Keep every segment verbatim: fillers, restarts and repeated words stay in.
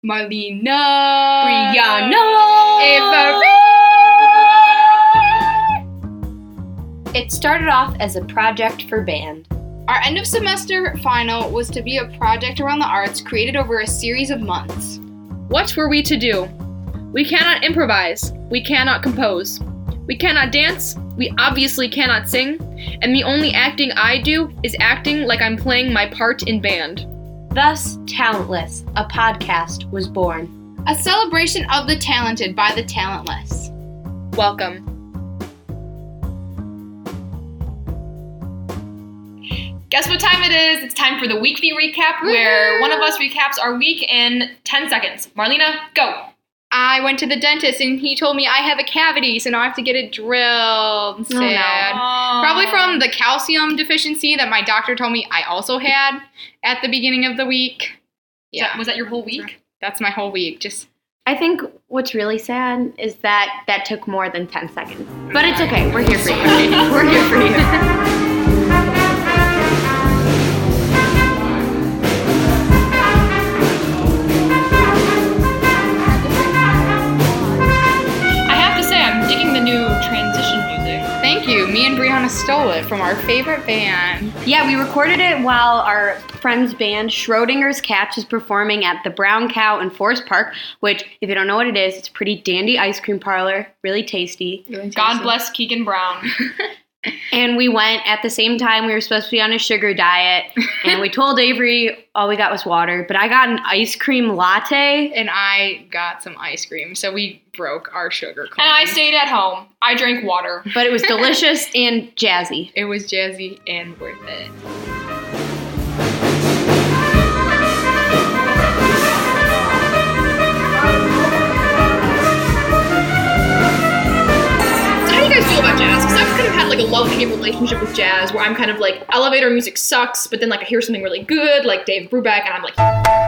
Marlena, Brianna, Avery. It started off as a project for band. Our end of semester final was to be a project around the arts created over a series of months. What were we to do? We cannot improvise. We cannot compose. We cannot dance. We obviously cannot sing. And the only acting I do is acting like I'm playing my part in band. Thus, Talentless, a podcast, was born. A celebration of the talented by the talentless. Welcome. Guess what time it is? It's time for the weekly recap, where one of us recaps our week in ten seconds. Marlena, go. I went to the dentist and he told me I have a cavity, so now I have to get it drilled. Sad. Oh, no. Probably from the calcium deficiency that my doctor told me I also had at the beginning of the week. Yeah. That, was that your whole week? That's my whole week. Just I think what's really sad is that that took more than ten seconds. But it's okay. We're here for you. We're here for you. Thank you. Me and Brianna stole it from our favorite band. Yeah, we recorded it while our friend's band, Schrodinger's Cats, is performing at the Brown Cow in Forest Park, which, if you don't know what it is, it's a pretty dandy ice cream parlor. Really tasty. Really tasty. God bless Keegan Brown. And we went at the same time. We were supposed to be on a sugar diet. And we told Avery all we got was water. But I got an ice cream latte. And I got some ice cream. So we broke our sugar cone. And I stayed at home. I drank water. But it was delicious and jazzy. It was jazzy and worth it. How do you guys feel about jazz? Because I've kind of had like a love-hate relationship with jazz, where I'm kind of like, elevator music sucks, but then like I hear something really good, like Dave Brubeck, and I'm like,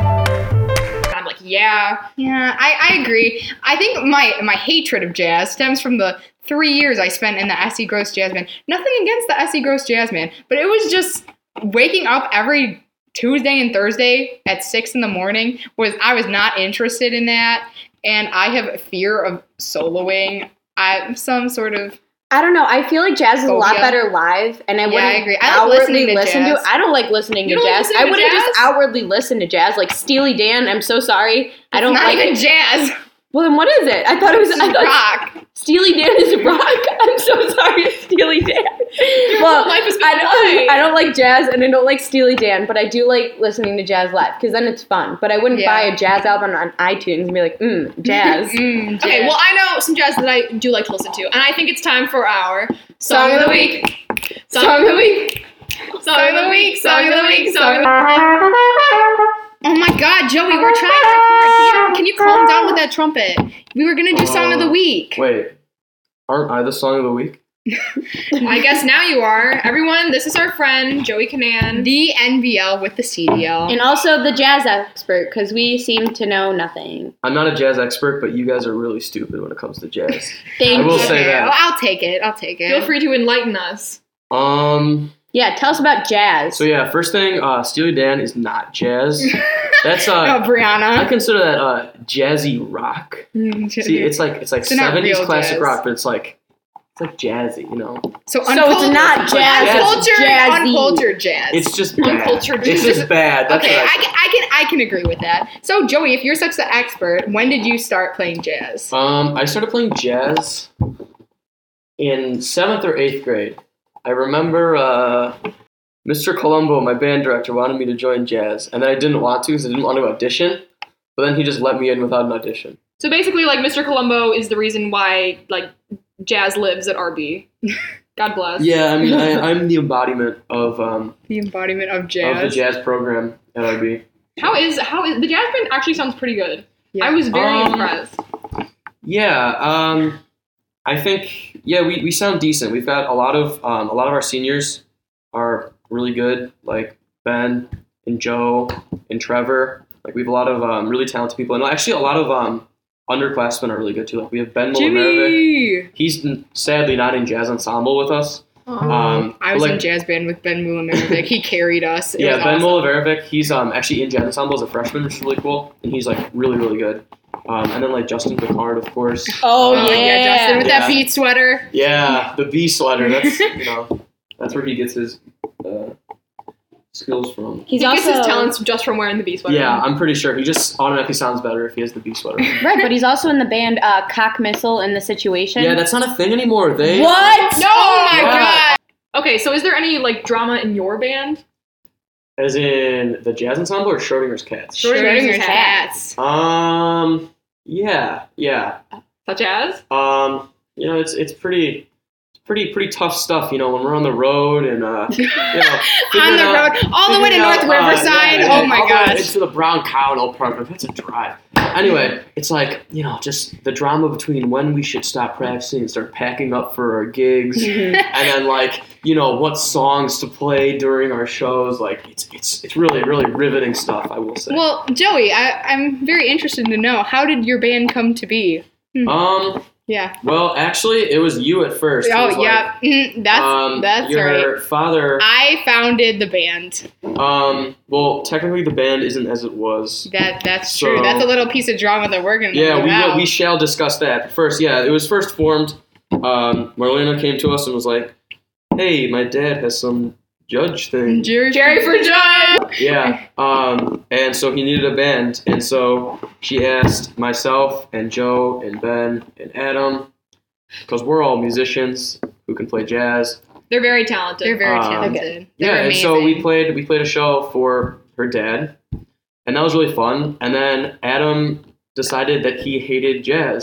and I'm like, yeah. Yeah, I, I agree. I think my, my hatred of jazz stems from the three years I spent in the S E Gross Jazz Band. Nothing against the S E Gross Jazz Band, but it was just waking up every Tuesday and Thursday at six in the morning. Was I was not interested in that, and I have a fear of soloing. I some sort of I don't know. I feel like jazz is a lot Phobia. better live, and I Yeah, wouldn't I agree. I like outwardly listening to listen jazz. to it. I don't like listening You to don't like jazz. listening I to wouldn't just jazz? outwardly listen to jazz. Like Steely Dan, I'm so sorry. I don't not like even it. jazz. Well, then what is it? I thought it was It's I thought rock. Steely Dan is rock. I'm so sorry, Steely Dan. Your well, whole life has been I don't, lied. I don't like jazz, and I don't like Steely Dan, but I do like listening to jazz live because then it's fun. But I wouldn't Yeah. buy a jazz album on iTunes and be like, mm, jazz. Mm, jazz. Okay, well, I know some jazz that I do like to listen to, and I think it's time for our Song of the Week. Song of the Week. Song of the Week. Song of the Week. Song of the Week. Oh my God, Joey, we're trying to record. Can you, can you calm down with that trumpet? We were gonna do Song of the Week. Wait, aren't I the song of the week? I guess now you are. Everyone, this is our friend, Joey Canan. The N B L with the C D L. And also the jazz expert because we seem to know nothing. I'm not a jazz expert, but you guys are really stupid when it comes to jazz. Thank I will you. say Okay, that. well, I'll take it. I'll take it. Feel free to enlighten us. Um. Yeah, tell us about jazz. So yeah, first thing, uh, Steely Dan is not jazz. That's uh, Oh, I Brianna. consider that uh, jazzy rock. See, it's like it's like So not seventies real classic jazz. rock, but it's like it's like jazzy, you know. so, So it's not jazz, it's Uncultured, jazzy. uncultured jazz. It's just bad. Uncultured. It's just bad. That's okay, what I, I can- I can I can agree with that. So, Joey, if you're such an expert, when did you start playing jazz? Um, I started playing jazz in seventh or eighth grade. I remember uh, Mister Colombo, my band director, wanted me to join jazz, and then I didn't want to because I didn't want to audition. But then he just let me in without an audition. So basically, like, Mister Colombo is the reason why, like, jazz lives at R B. God bless. Yeah, I mean, I, I'm the embodiment of um, The embodiment of of jazz. the jazz program at R B. How is, how is, the jazz band actually sounds pretty good. Yeah. I was very Um, impressed. Yeah, um, I think yeah we, we sound decent. We've got a lot of um, a lot of our seniors are really good, like Ben and Joe and Trevor. Like we have a lot of um, really talented people, and actually a lot of um, underclassmen are really good too. Like we have Ben Molomerovic. Jimmy! He's n- sadly not in jazz ensemble with us, Um, I was like, in jazz band with Ben Mulamarovic. He carried us. It yeah, was Ben awesome. Mulavarovic, he's um actually in jazz ensemble as a freshman, which is really cool, and he's like really really good. Um, and then like Justin Picard, of course. Oh, Oh, yeah, Justin with Yeah. that beat sweater. Yeah, the bee sweater. That's you know, that's where he gets his uh, skills from. He's he also gets his talents just from wearing the bee sweater. Yeah, I'm pretty sure he just automatically sounds better if he has the bee sweater. right, but he's also in the band uh, Cock Missile in The Situation. Yeah, that's not a thing anymore. They What? No, oh my Yeah. god. Okay, so is there any like drama in your band? as in the jazz ensemble or Schrodinger's Cats. Schrodinger's Schrodinger's cats. cats. Um, yeah, yeah. Such as? Um, you know, it's it's pretty. Pretty pretty tough stuff, you know, when we're on the road and uh, you know, On figuring the out- road, all the way to figuring North out, uh, Riverside. yeah, oh yeah, my all the way gosh. into the Brown Cow in Oak Park. That's a drive. Anyway, it's like you know, just the drama between when we should stop practicing and start packing up for our gigs, and then like you know what songs to play during our shows. Like it's it's it's really really riveting stuff, I will say. Well, Joey, I, I'm very interested to know, how did your band come to be? um. Yeah. Well, actually, it was you at first. It was Oh, like, yeah. Mhm, That's um, that's your right. father. I founded the band. Um. Well, technically, the band isn't as it was. That that's So- true. That's a little piece of drama that we're gonna Yeah, leave we out. will, we shall discuss that. First, yeah, it was first formed. Um, Marlena came to us and was like, "Hey, my dad has some judge thing." Jerry, Jerry for Judge! Yeah. Um, and so he needed a band, and so she asked myself and Joe and Ben and Adam, because we're all musicians who can play jazz. They're very talented. They're very Um, talented. Yeah, They're and so we amazing. played we played a show for her dad, and that was really fun. And then Adam decided that he hated jazz.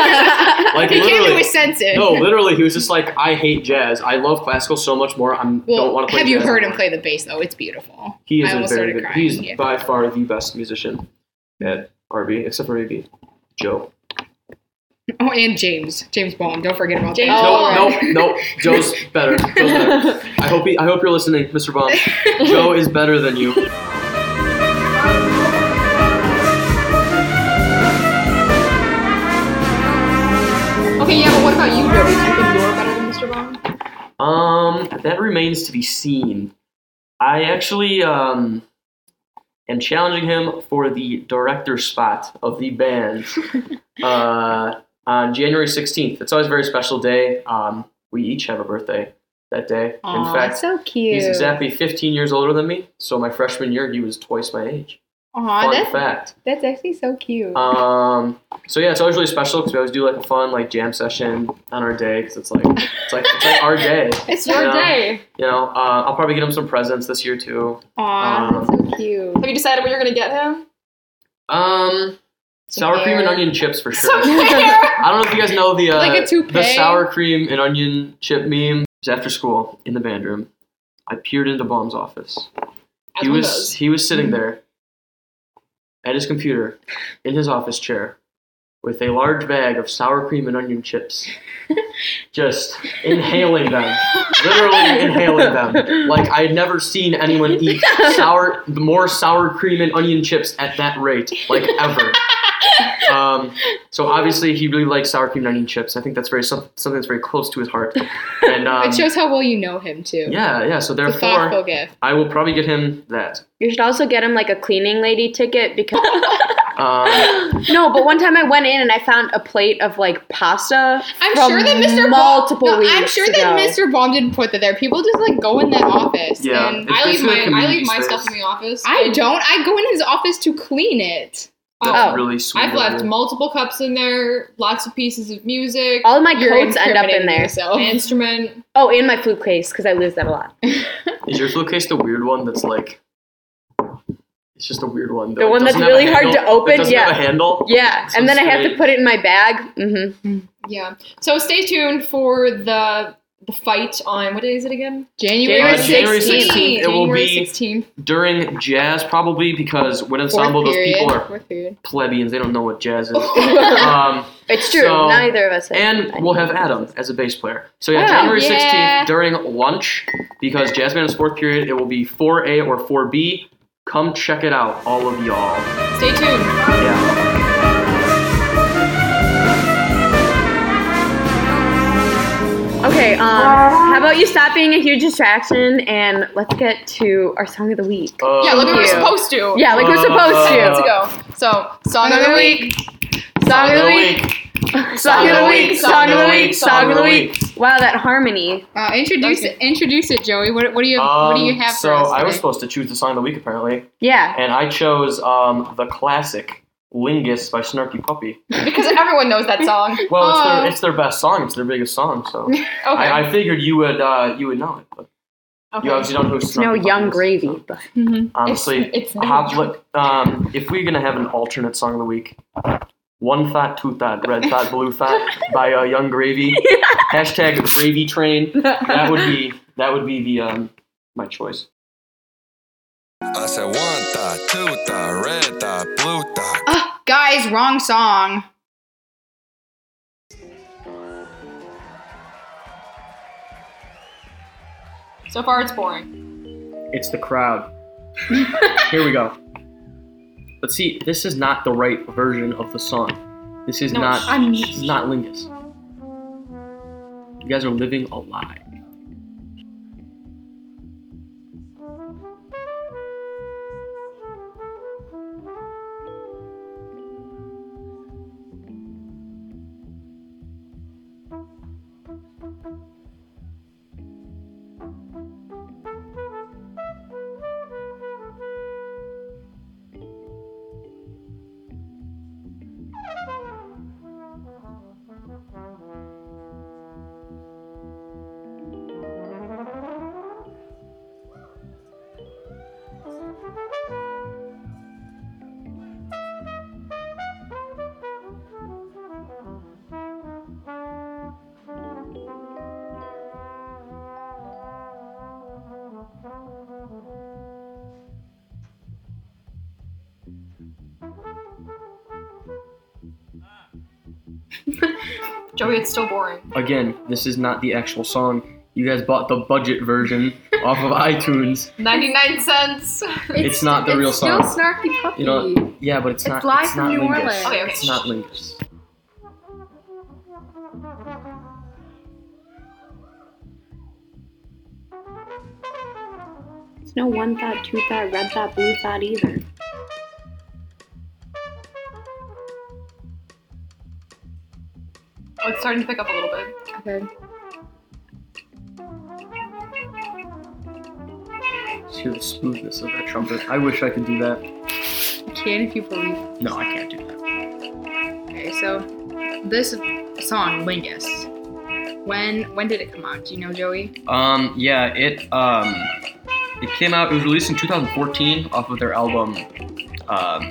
Like he came to literally, his senses. no, literally, he was just like, "I hate jazz. I love classical so much more. I don't Well, want to play." have you jazz heard him anymore." play the bass though? It's beautiful. He is I a almost very started good. crying, He's yeah. by far the best musician at R B, except for maybe Joe. Oh, and James, James Bond. Don't forget about James that. Oh, no, right. no, no. Joe's better. Joe's better. I hope he, I hope you're listening, Mister Bond. Joe is better than you. Okay, yeah, but what about you, Joey? Do you think you're better than Mister Bond? Um, that remains to be seen. I actually um am challenging him for the director spot of the band uh, on January sixteenth. It's always a very special day. Um, we each have a birthday that day. Aw, In fact, so cute. he's exactly fifteen years older than me. So my freshman year, he was twice my age. Aw, Fun that's fact. that's actually so cute. Um, so yeah, it's always really special because we always do like a fun like jam session on our day because it's like it's like it's like our day. it's Your Yeah. day. You know, uh, I'll probably get him some presents this year too. Aw, um, that's so cute. Have you decided what you're gonna get him? Um, Some sour cream and hair. onion chips for sure. Some I don't know if you guys know the uh, Like a toupee? the sour cream and onion chip meme. It was after school in the band room. I peered into Baum's office. As He one was does. he was sitting there at his computer in his office chair with a large bag of sour cream and onion chips, just inhaling them, literally inhaling them. Like I had never seen anyone eat sour more sour cream and onion chips at that rate, like ever. Um, so obviously he really likes sour cream and onion chips. I think that's very some, something that's very close to his heart. And um, it shows how well you know him too. yeah, yeah. So It's a thoughtful therefore, gift. I will probably get him that. You should also get him like a cleaning lady ticket because Um, no, but one time I went in and I found a plate of like pasta. I'm from sure that Mister multiple Baum, no, weeks I'm sure ago. that Mister Baum didn't put that there. People just like go in that office. Yeah. And It's I leave basically a my I community leave my space. stuff in the office. I don't. I go in his office to clean it. that's Oh. really sweet. I've of left you. multiple cups in there, lots of pieces of music, All of my You're coats end up in incriminating there. yourself. an instrument. Oh, and my flute case because I lose that a lot. Is your flute case the weird one that's like? It's just a weird one. The though. It one that's doesn't have a really hard handle- to open, It doesn't yeah. have a handle. Yeah, So and then I have to straight. put it in my bag. Mm-hmm. Yeah. So stay tuned for the the fight on what day is it again? January Uh, sixteenth. January sixteenth. It will January be sixteenth. during jazz probably because when Fourth ensemble those period. people are Fourth period. plebeians. They don't know what jazz is. um, It's true. So- Neither of us. have- and we'll have Adam as a bass player. So yeah, Wow. January Yeah. sixteenth during lunch because jazz band is fourth period. It will be four A or four B. Come check it out, all of y'all. Stay tuned. Yeah. Okay. Um. How about you stop being a huge distraction and let's get to our song of the week. Uh, Yeah, like we were you. supposed to. Yeah, like we're supposed to. Let's go. So, song of the week. Song of the week. Song of the week. Song of the week. Song of the week. Wow, that harmony. Uh, introduce Okay. it. Introduce it, Joey. What, what do you What do you Um, have so for us? I was today? supposed to choose the song of the week apparently, Yeah. and I chose um, the classic "Lingus" by Snarky Puppy. Because everyone knows that song. Well, it's Oh. their it's their best song. It's their biggest song. So Okay. I, I figured you would uh, you would know it, but okay. you obviously don't know who It's Snarky no Puppy young is, gravy, so but Mhm. honestly, It's- it's how- not look, um, if we're gonna have an alternate song of the week, one thought, two thought, red thought, blue thought by uh, Young Gravy. Hashtag Gravy Train. That would be that would be the um, my choice. I said one thought, two thought, red thought, blue thought. Ah, guys, wrong song. So far, it's boring. It's the crowd. Here we go. But see, this is not the right version of the song. This is No, not. I'm- This is not Lingus. You guys are living a lie. Joey, it's still boring. Again, this is not the actual song. You guys bought the budget version off of iTunes. ninety-nine cents. It's not the it's real still song. Snarky Puppy. You know, yeah, but it's, It's not. live It's from not New Lingus. Orleans. Okay, okay. It's not Lingus. it's no one thought, two thought, red thought, blue thought either. Oh, it's starting to pick up a little bit. Okay. Just hear the smoothness of that trumpet. I wish I could do that. You can if you believe. No, I can't do that. Okay, so this song, Lingus. When when did it come out? Do you know, Joey? Um, yeah, it um, it came out. It was released in two thousand fourteen off of their album. Um,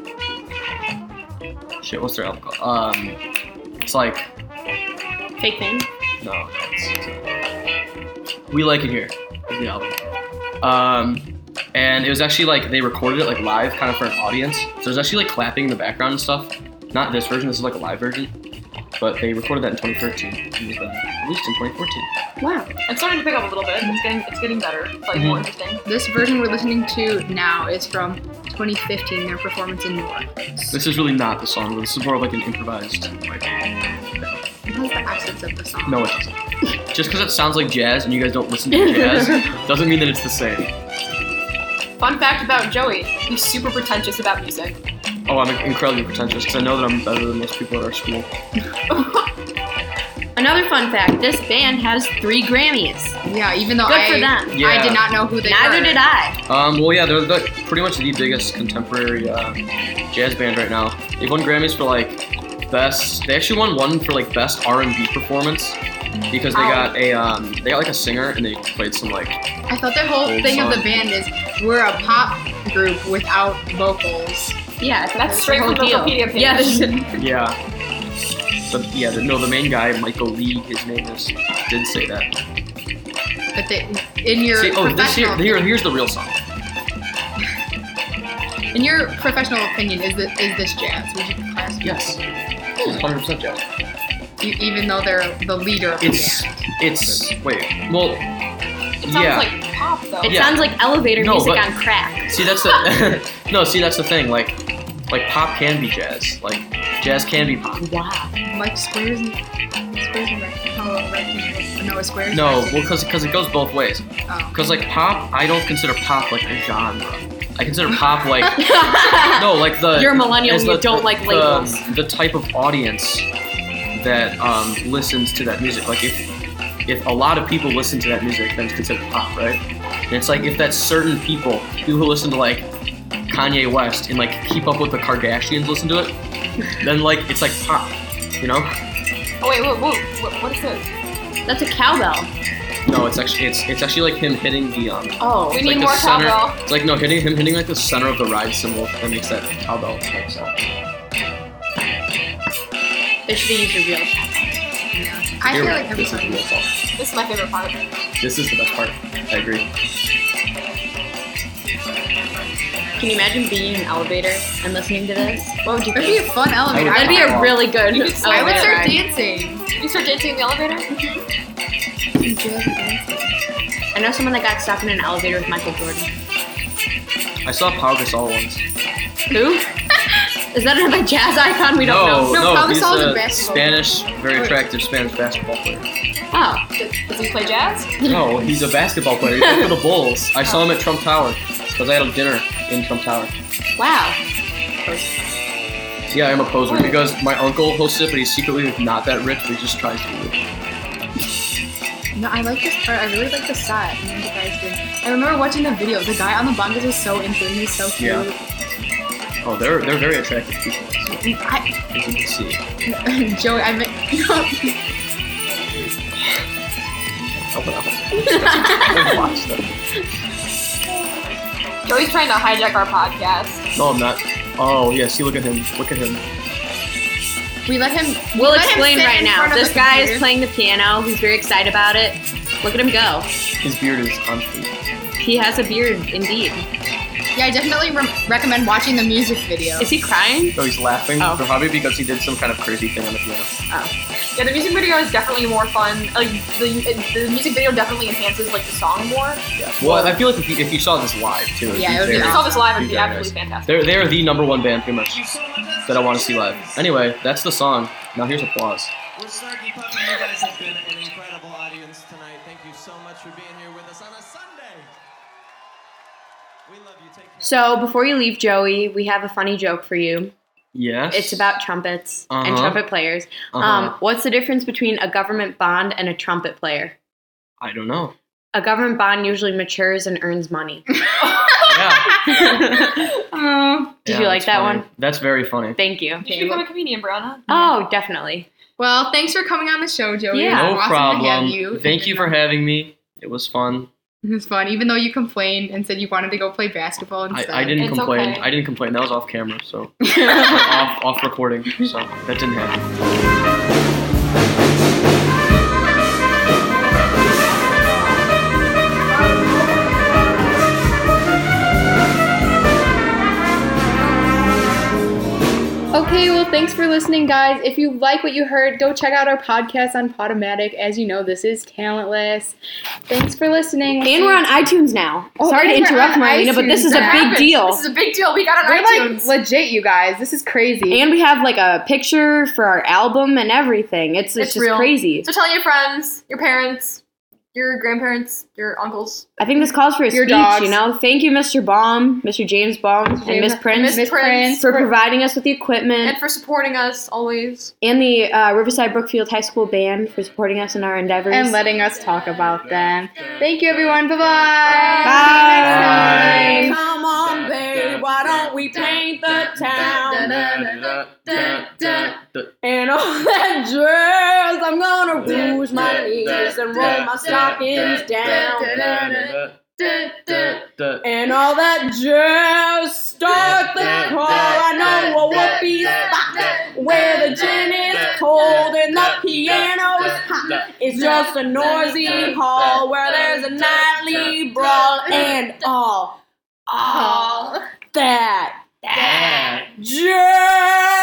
shit, what's their album called? Um, it's like Fake fan? no, it's, We Like It Here is the album. Um, and it was actually like they recorded it like live, kind of for an audience. So there's actually like clapping in the background and stuff. Not this version. This is like a live version. But they recorded that in twenty thirteen. It was uh, released in twenty fourteen. Wow. It's starting to pick up a little bit. It's getting it's getting better. It's like Mhm. more interesting. This version we're listening to now is from twenty fifteen, their performance in New Orleans. This is really not the song. This is more of like an improvised. Like, It has the essence of the song. no, it doesn't. Just because it sounds like jazz and you guys don't listen to jazz doesn't mean that it's the same. Fun fact about Joey: he's super pretentious about music. Oh, I'm incredibly pretentious because I know that I'm better than most people at our school. Another fun fact, this band has three Grammys. Yeah, even though Good I, for them. Yeah. I did not know who they Neither were. did I. Um, well, yeah, they're the, pretty much the biggest contemporary uh, jazz band right now. They've won Grammys for like best. They actually won one for like best R and B performance because they Ow. got a um, they got like a singer and they played some like I thought their whole Old thing of the song. band is we're a pop group without vocals. Yeah, That's straight the from the whole deal. Wikipedia page. Yes. yeah. But yeah, the, no, the main guy, Michael Lee, his name is, did say that. But they, in your See, oh, this here, professional here, here's the real song. in your professional opinion, is this is this jazz? Would you class it? Yes, it's one hundred percent jazz. E- even though they're the leader of It's, the band. it's, wait, well, It sounds yeah. like pop though. It Yeah. sounds like elevator No, music but- on crack. See, that's the, no, see, that's the thing, like, like pop can be jazz. Like jazz can be pop. Wow. Like squares and squares and rec- oh, rectangles. No, squares. No, well, rectangles. because because it goes both ways. Oh. Because like pop, I don't consider pop like a genre. I consider pop like no, like the You're a millennial as and you the- don't like the- labels. The type of audience that um, listens to that music. Like if if a lot of people listen to that music, then it's considered pop, right? And it's like if that's certain people, people who listen to like Kanye West and like Keep Up with the Kardashians listen to it, then like it's like pop, you know? Oh wait, whoa, whoa, what, what is this? That's a cowbell. No, it's actually it's it's actually like him hitting the um. Oh. We It's need like the more center, cowbell. It's like no hitting him hitting like the center of the ride cymbal that makes that cowbell type sound. They should have used a real I Here, feel like every this is time. the real song. This is my favorite part. This is the best part. I agree. Can you imagine being in an elevator and listening to this? What would you That'd be think? a fun elevator. I That'd be a really good You could- elevator I would start ride. dancing. You start dancing in the elevator? I know someone that got stuck in an elevator with Michael Jordan. I saw Pau Gasol once. Who? Is that another jazz icon? We don't no, know. No, no, Pau he's Gasol's a a basketball Spanish, very attractive Spanish basketball player. Oh. Does he play jazz? No, he's a basketball player. He played for the Bulls. I saw him at Trump Tower because I had a dinner in Trump Tower. Wow. Yeah, I'm a poser because my uncle hosts it, but he's secretly not that rich, but he just tries to be rich. No, I like this part. I really like the set. And the guys doing. I remember watching the video. The guy on the bongos is so into him. He's so cute. Yeah. Oh, they're they're very attractive people. So, I, as you can see. Joey, I meant. Help it out. I've watched them. Joey's trying to hijack our podcast. No, I'm not. Oh, yeah, see, look at him. Look at him. we let him. We'll let him explain sit right in now. front of This the guy is computer. playing the piano. He's very excited about it. Look at him go. His beard is on fleek. He has a beard, indeed. Yeah, I definitely re- recommend watching the music video. Is he crying? No, he's laughing. Oh. Probably because he did some kind of crazy thing on the piano. Yeah, the music video is definitely more fun. Like the, the music video definitely enhances like the song more. Yeah. Well, I feel like if you, if you saw this live, too. it'd Yeah, it would be If you very- saw this live, it'd be be very absolutely nice. fantastic. They're, they're the number one band, pretty much, that I want to see live. Anyway, that's the song. Now here's applause. We're Snarky Puppy. You guys have been an incredible audience tonight. Thank you so much for being here with us on a Sunday. We love you. Take care. So before you leave, Joey, we have a funny joke for you. Yes. It's about trumpets and Uh-huh. trumpet players. Uh-huh. Um, what's the difference between a government bond and a trumpet player? I don't know. A government bond usually matures and earns money. Yeah. Oh. Did Yeah, you like that's that funny. one? That's very funny. Thank you. You should become a comedian, Brianna. Oh, definitely. Well, thanks for coming on the show, Joey. Yeah. It was No awesome problem. To have you. Thank you for having me. It was fun. It was fun, even though you complained and said you wanted to go play basketball I, instead. I didn't It's complain. okay. I didn't complain. That was off camera, so off off recording. So that didn't happen. Okay, well, thanks for listening, guys. If you like what you heard, go check out our podcast on Podomatic. As you know, this is Talentless. Thanks for listening. And we're on iTunes now. Oh, Sorry to and we're interrupt, on Marina, but this iTunes. is a That big happened. deal. This is a big deal. We got on We're iTunes. like legit, you guys. This is crazy. And we have like a picture for our album and everything. It's it's, It's just real. crazy. So tell your friends, your parents, your grandparents, your uncles. I think this calls for a Your speech, dogs. you know? Thank you, Mister Baum, Mister James Baum, and Miss Prince Miss Prince. Prince. for providing us with the equipment, And for supporting us always. and the uh, Riverside Brookfield High School Band for supporting us in our endeavors. And letting us talk about them. Thank you, everyone. Bye-bye. Bye. See you next time. Come on, babe, why don't we paint the town? And all that jazz, I'm gonna rouge my knees and roll my stockings down. And all that jazz, start the car, I know a whoopee spot where the gin is cold and the piano is hot. It's just a noisy hall where there's a nightly brawl and all, all that, that jazz.